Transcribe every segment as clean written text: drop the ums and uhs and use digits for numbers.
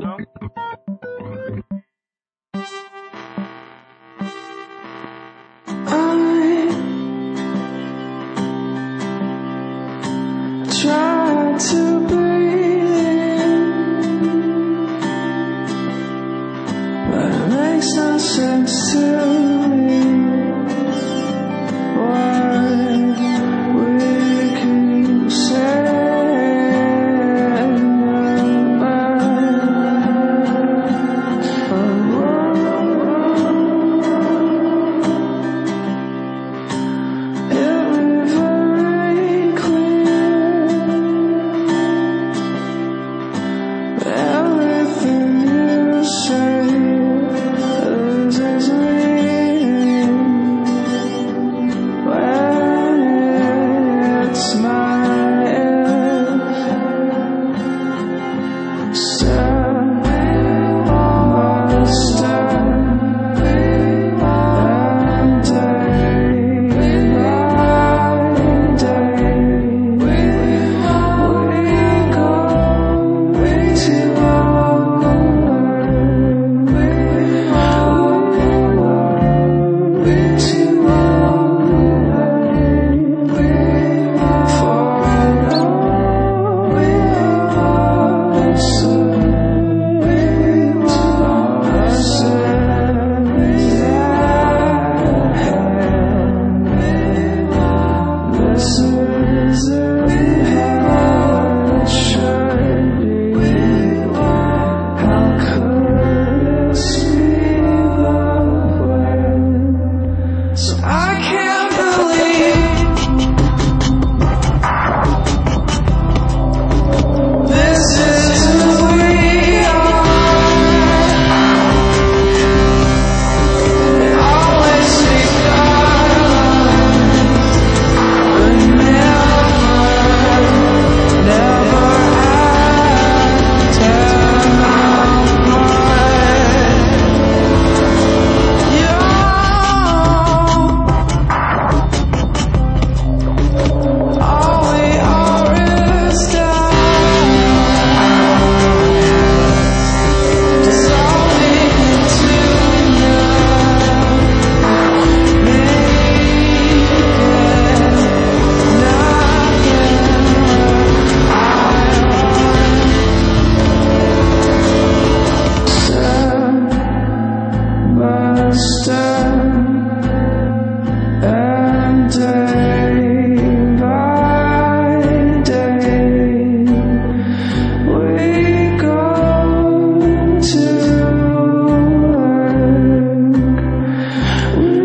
Try to breathe in, but it makes no sense to me. Why we keep saying everything you say loses meaning when it's my end. Stand by stand, and day by day we go to and day by day we go to work. We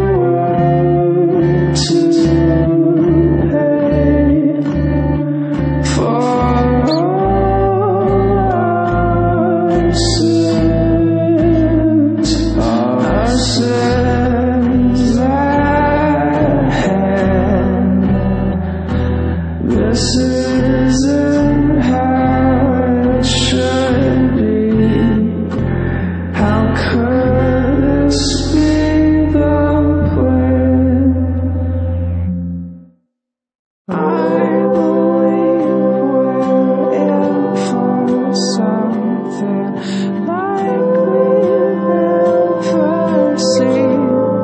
want to pay for our sins, our sins at hand. This isn't how it should be. How could this be the plan? I believe we're in for something like we've never seen.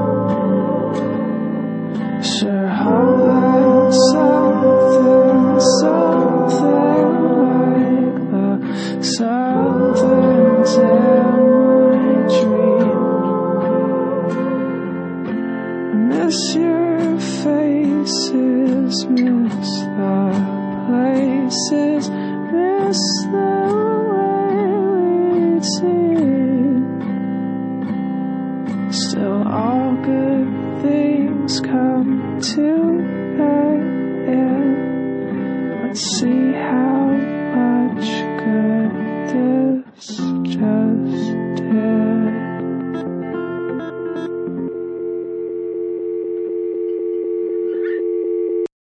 Sure hope that something like the something's in my dream. I miss your faces, miss the places, miss the way we'd seen. Still all good things come to an end. Let's see how